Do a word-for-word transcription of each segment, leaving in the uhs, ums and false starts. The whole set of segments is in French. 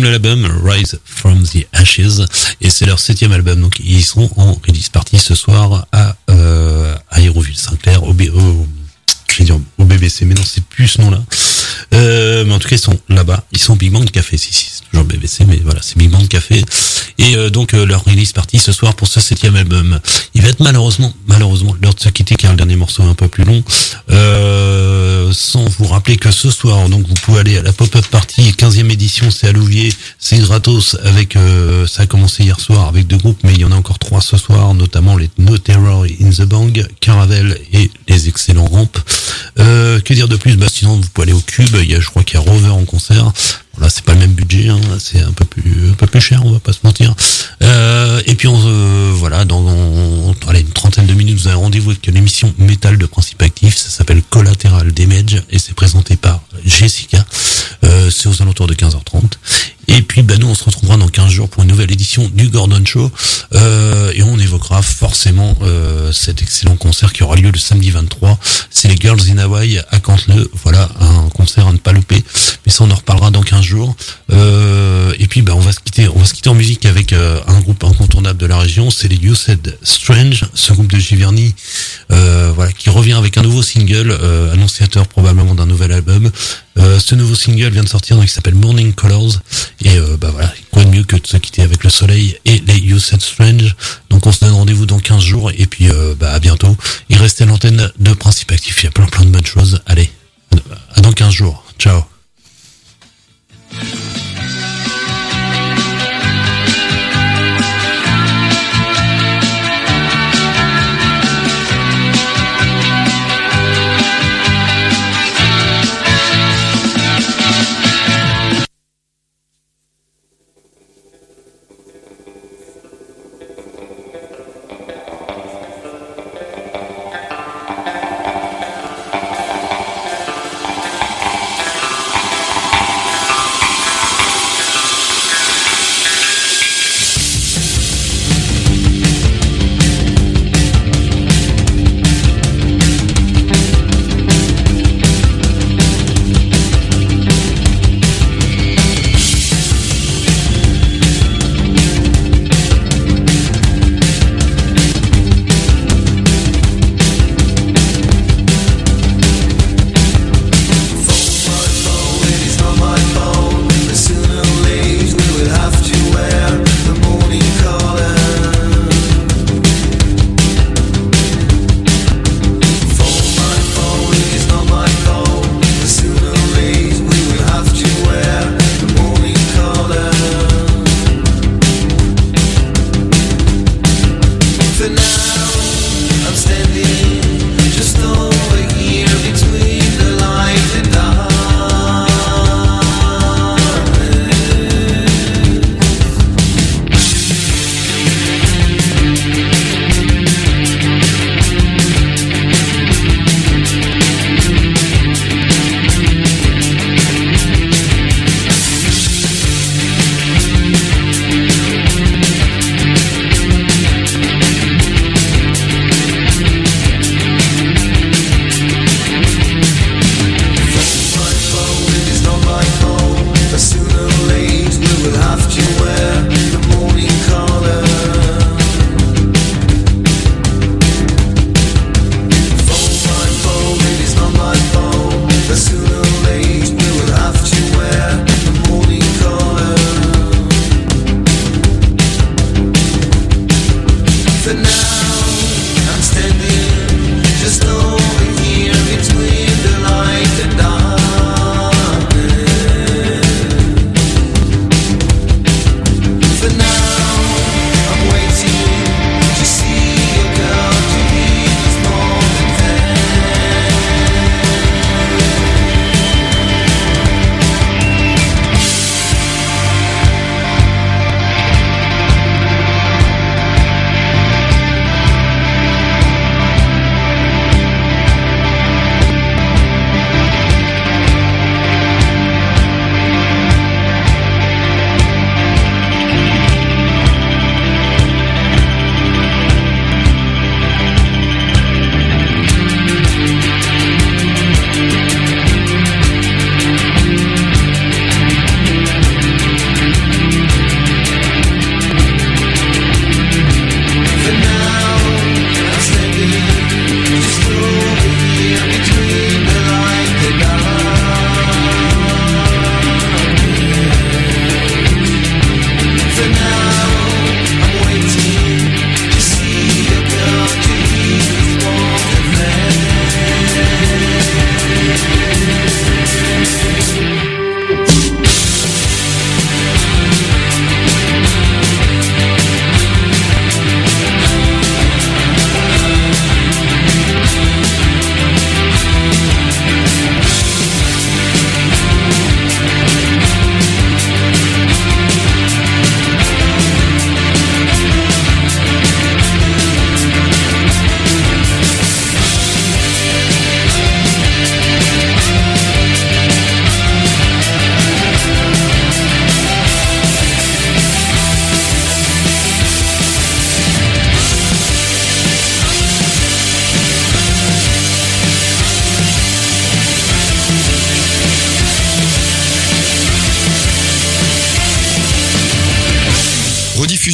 comme l'album Rise from the Ashes, et c'est leur septième album, donc ils seront en release party ce soir à, euh, à Hérouville-Saint-Clair, au, B, au, je vais dire au B B C, mais non, c'est plus ce nom-là. Euh, mais en tout cas, ils sont là-bas. Ils sont Big Band Café. Si, si, c'est toujours B B C, mais voilà, c'est Big Band Café. Et euh, donc, euh, leur release party ce soir pour ce septième album. Il va être malheureusement, malheureusement, l'heure de se quitter, car le dernier morceau est un peu plus long. Euh, sans vous rappeler que ce soir, donc, vous pouvez aller à la Pop-Up Party, quinzième édition, c'est à Louviers. C'est gratos avec, euh, ça a commencé hier soir avec deux groupes, mais il y en a encore trois ce soir, notamment les No Terror in the Bang, Caravel et les excellents Ramp. Euh, que dire de plus? Bah, sinon, vous pouvez aller au Cube. Il y a, je crois qu'il y a Rover en concert. Voilà, c'est pas le même budget, hein, c'est un peu plus, un peu plus cher, on va pas se mentir. Euh, et puis, on, euh, voilà, dans, on, allez, une trentaine de minutes, vous avez rendez-vous avec l'émission Métal de Principe Actif. Ça s'appelle Collateral Damage et c'est présenté par Jessica. Euh, c'est aux alentours de quinze heures trente. Et puis, bah, nous, on se retrouvera dans quinze jours pour une nouvelle édition du Gordon Show. Euh, et on évoquera forcément euh, cet excellent concert qui aura lieu le samedi vingt-trois. C'est les Girls in Hawaii à Canteleu. Voilà, un concert à ne pas louper. Mais ça, on en reparlera dans quinze jours. Euh, et puis, bah, on va se quitter, on va se quitter en musique avec euh, un groupe incontournable de la région. C'est les You Said Strange, ce groupe de Giverny, euh, voilà, qui revient avec un nouveau single, euh, annonciateur probablement d'un nouvel album. Euh, ce nouveau single vient de sortir, donc il s'appelle Morning Colors. Et euh, bah voilà, quoi de mieux que de se quitter avec le soleil et les You Said Strange. Donc on se donne rendez-vous dans quinze jours et puis euh, bah à bientôt. Et restez à l'antenne de Principe Actif, il y a plein plein de bonnes choses. Allez, à dans quinze jours. Ciao.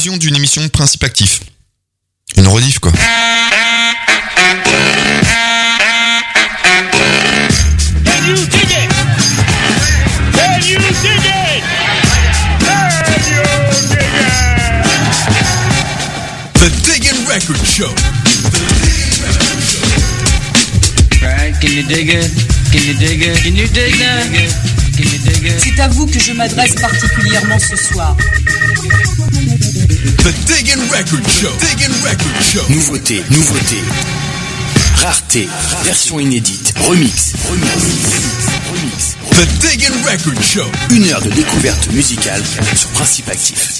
rediffusion d'une émission de Principe Actif. Une rediff, quoi. The Diggin' Record Show. Right, can you dig it? Can you dig it? Can you dig that? Can you dig it? C'est à vous que je m'adresse particulièrement ce soir. The Diggin' Record Show. Diggin' Record Show. Nouveauté, nouveauté. Rareté, version inédite, remix, remix, remix, remix. The Diggin' Record Show. Une heure de découverte musicale sur Principe Actif.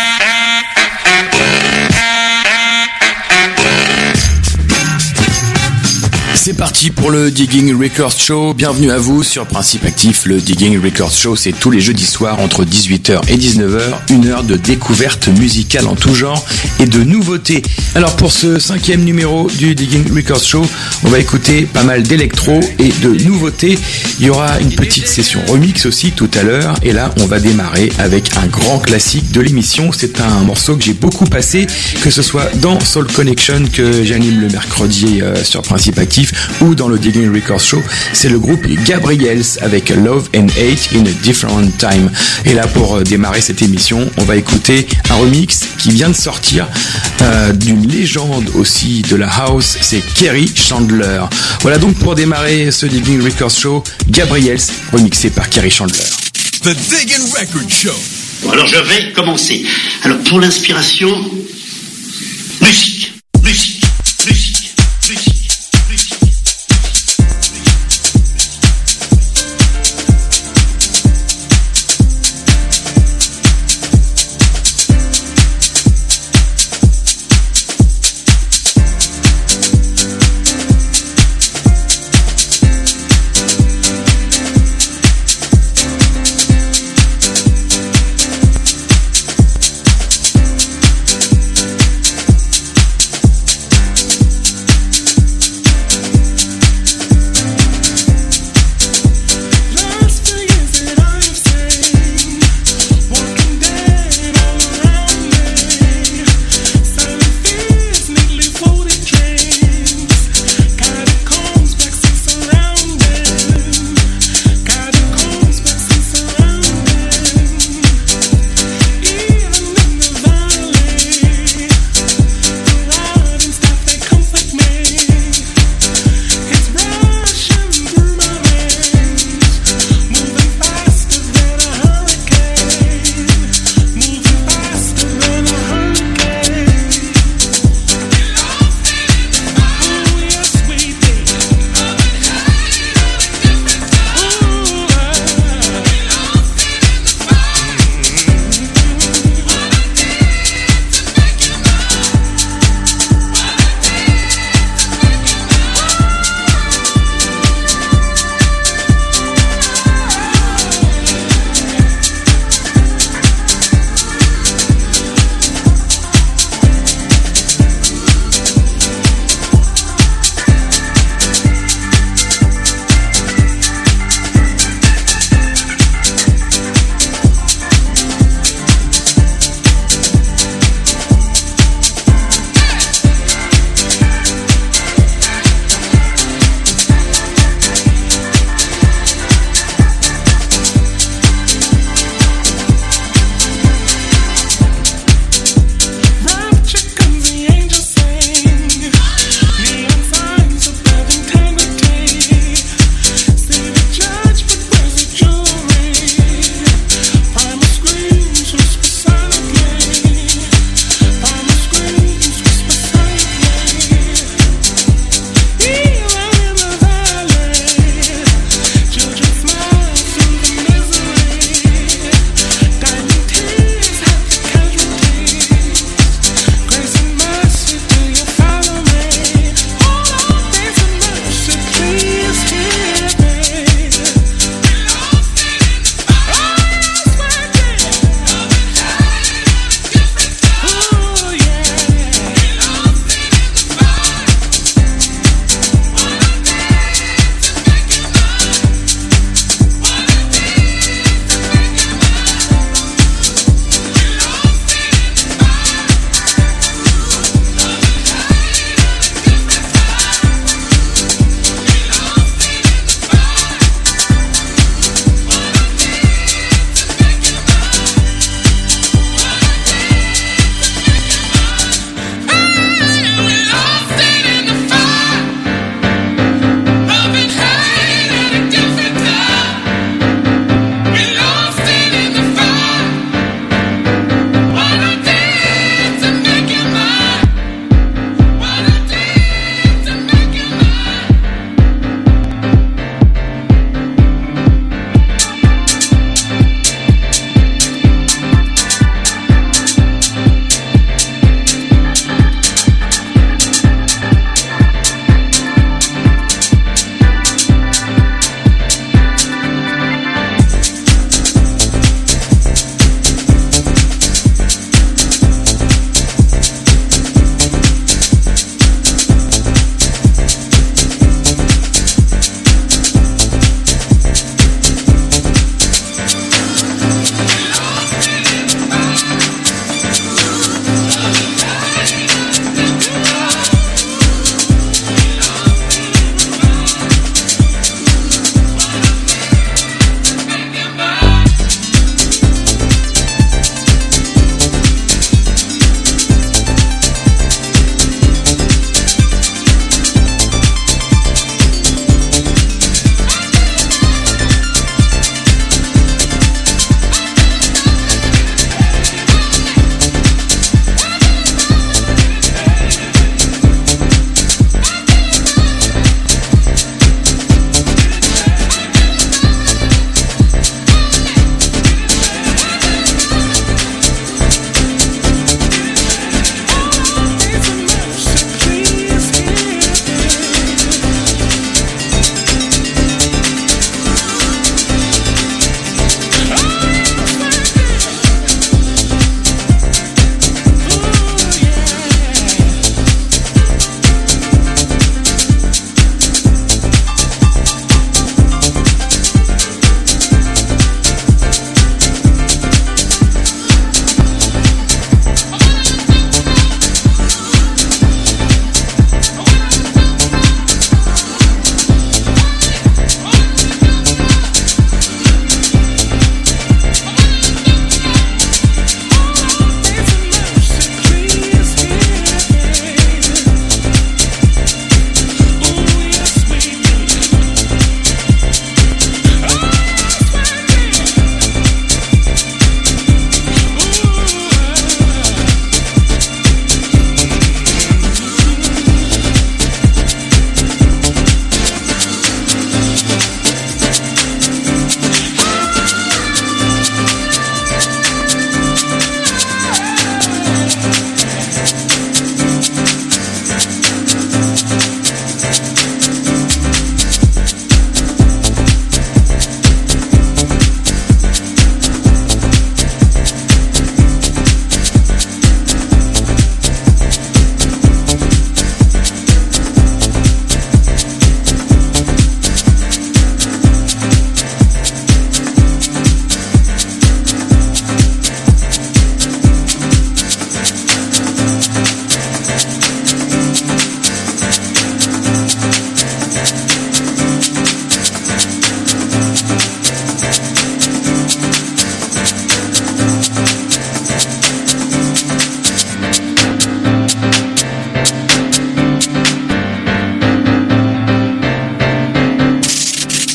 C'est parti pour le Digging Records Show. Bienvenue à vous sur Principe Actif. Le Digging Records Show, c'est tous les jeudis soirs entre dix-huit heures et dix-neuf heures. Une heure de découverte musicale en tout genre et de nouveautés. Alors pour ce cinquième numéro du Digging Records Show, on va écouter pas mal d'électro et de nouveautés. Il y aura une petite session remix aussi tout à l'heure. Et là, on va démarrer avec un grand classique de l'émission. C'est un morceau que j'ai beaucoup passé, que ce soit dans Soul Connection que j'anime le mercredi euh, sur Principe Actif, ou dans le Digging Records Show. C'est le groupe Gabriels avec Love and Hate in a Different Time. Et là, pour démarrer cette émission, on va écouter un remix qui vient de sortir euh, d'une légende aussi de la house, c'est Kerry Chandler. Voilà donc pour démarrer ce Digging Records Show, Gabriels remixé par Kerry Chandler. The Diggin' Record Show. Bon, alors je vais commencer. Alors pour l'inspiration, musique, musique, musique, musique.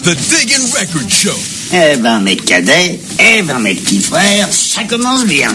The Diggin' Record Show. Eh ben, mes cadets, eh ben, mes petits frères, ça commence bien.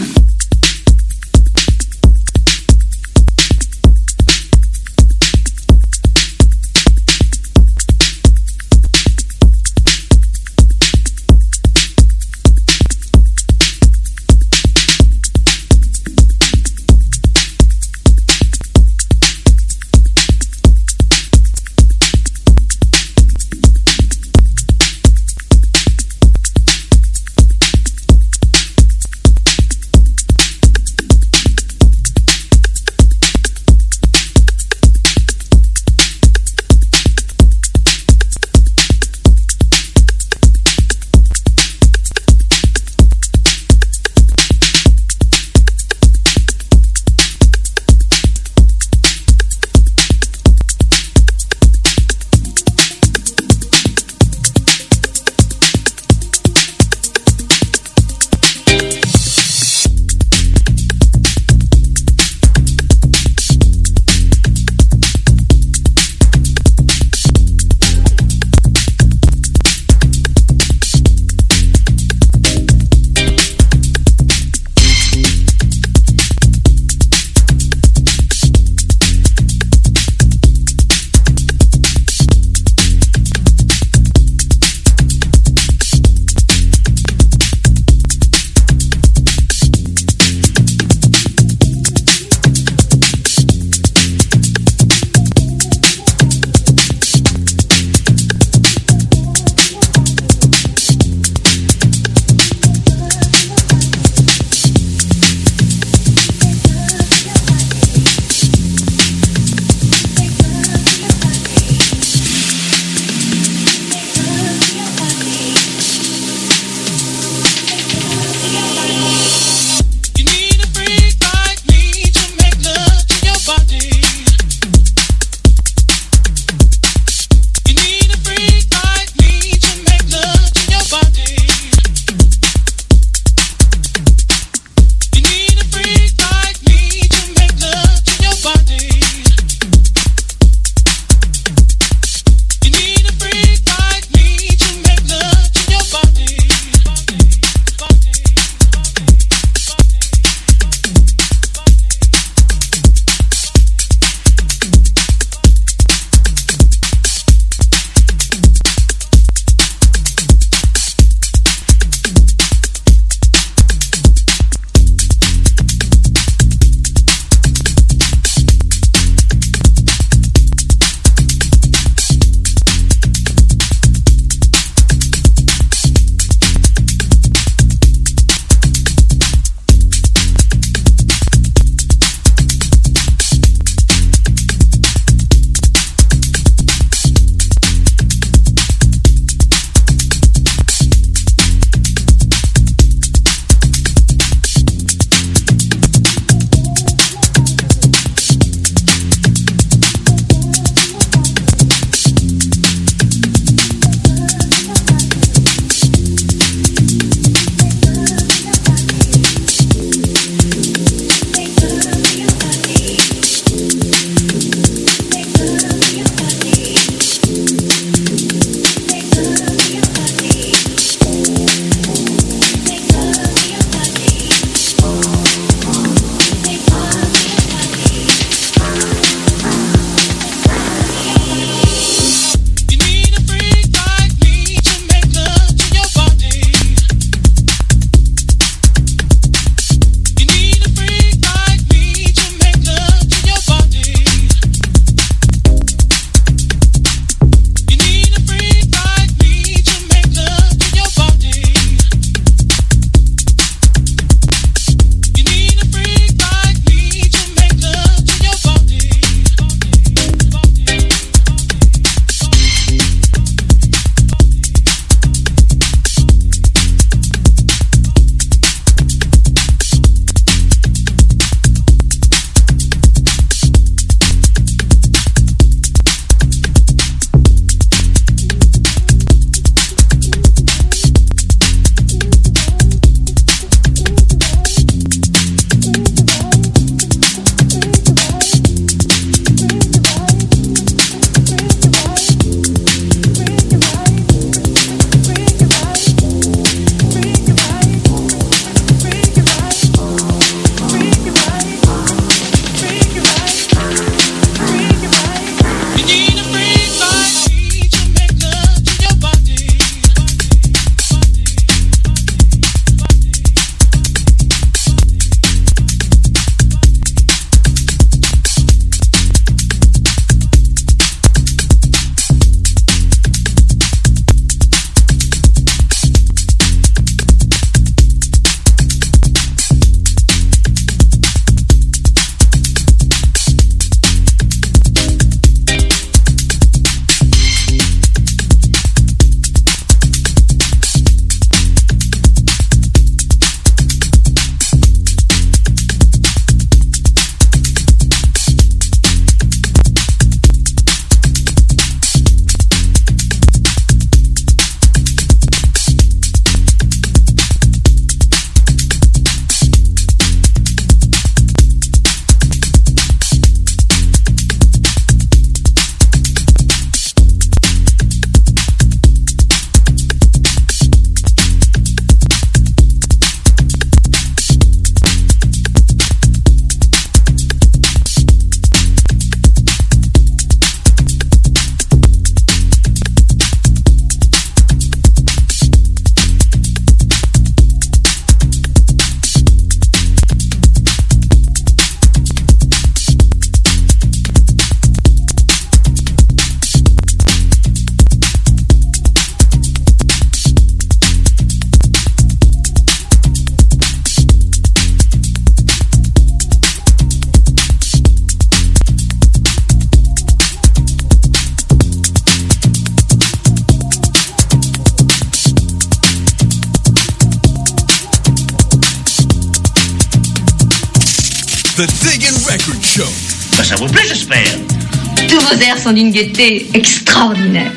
The Diggin' Record Show. Ben, ça vous plaît, j'espère. Tous vos airs sont d'une gaieté extraordinaire.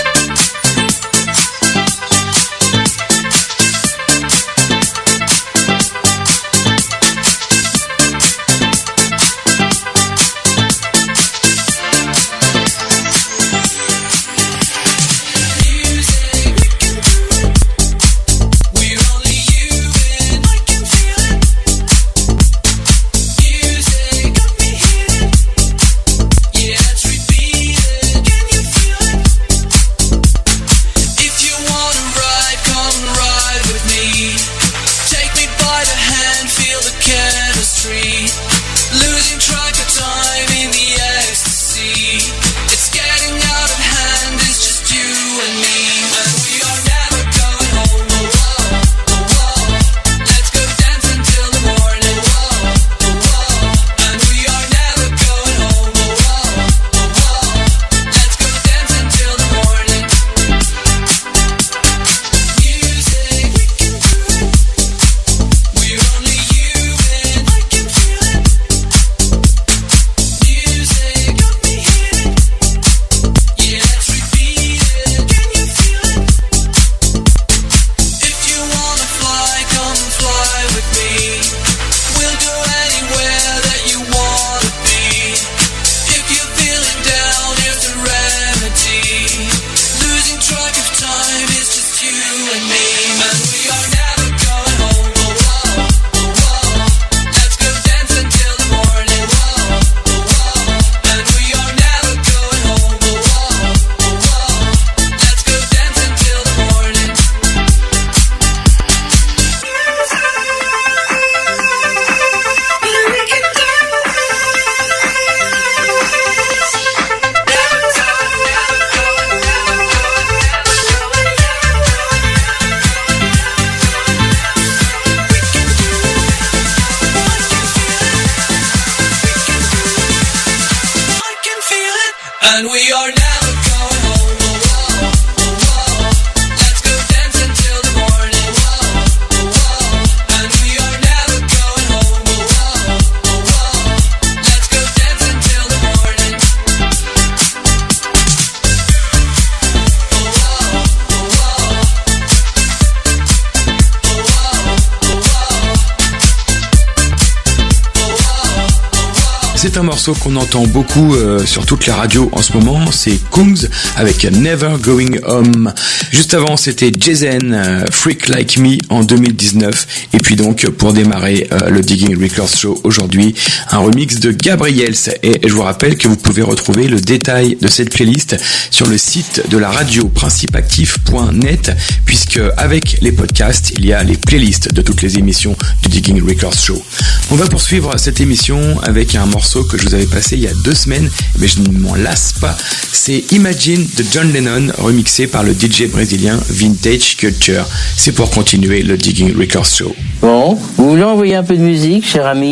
C'est un morceau qu'on entend beaucoup euh, sur toutes les radios en ce moment, c'est Kungs avec Never Going Home. Juste avant, c'était Jason, euh, Freak Like Me en deux mille dix-neuf. Et puis donc, pour démarrer euh, le Digging Records Show aujourd'hui, un remix de Gabriels. Et je vous rappelle que vous pouvez retrouver le détail de cette playlist sur le site de la radio principe actif point net, puisque avec les podcasts, il y a les playlists de toutes les émissions du Digging Records Show. On va poursuivre cette émission avec un morceau que je vous avais passé il y a deux semaines, mais je ne m'en lasse pas. C'est Imagine de John Lennon, remixé par le D J brésilien Vintage Culture. C'est pour continuer le Digging Records Show. Bon, vous voulez envoyer un peu de musique, cher ami ?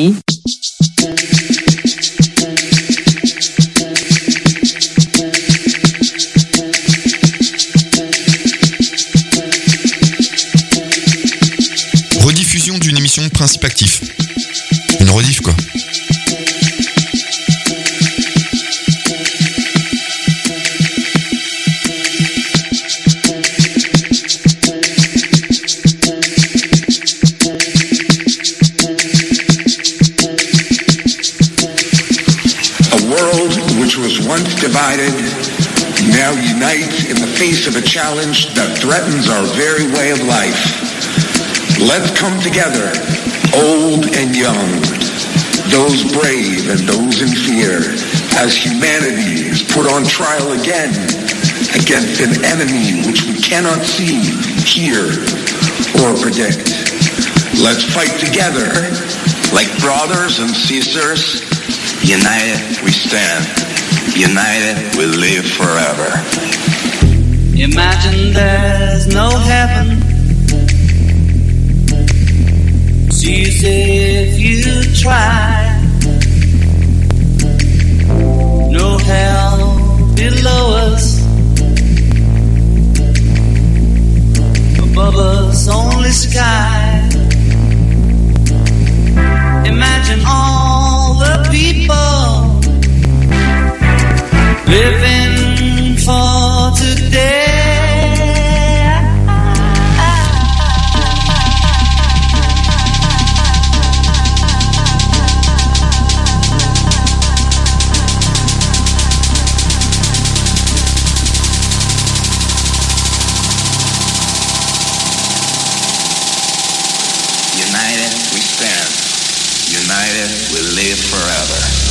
Rediffusion d'une émission de Principe Actif. Une rediff, quoi. Once divided, now unites in the face of a challenge that threatens our very way of life. Let's come together, old and young, those brave and those in fear, as humanity is put on trial again against an enemy which we cannot see, hear, or predict. Let's fight together, like brothers and sisters. United we stand. United we'll live forever. Imagine there's no heaven. It's easy if you try. No hell below us. Above us only sky. Imagine all will live forever.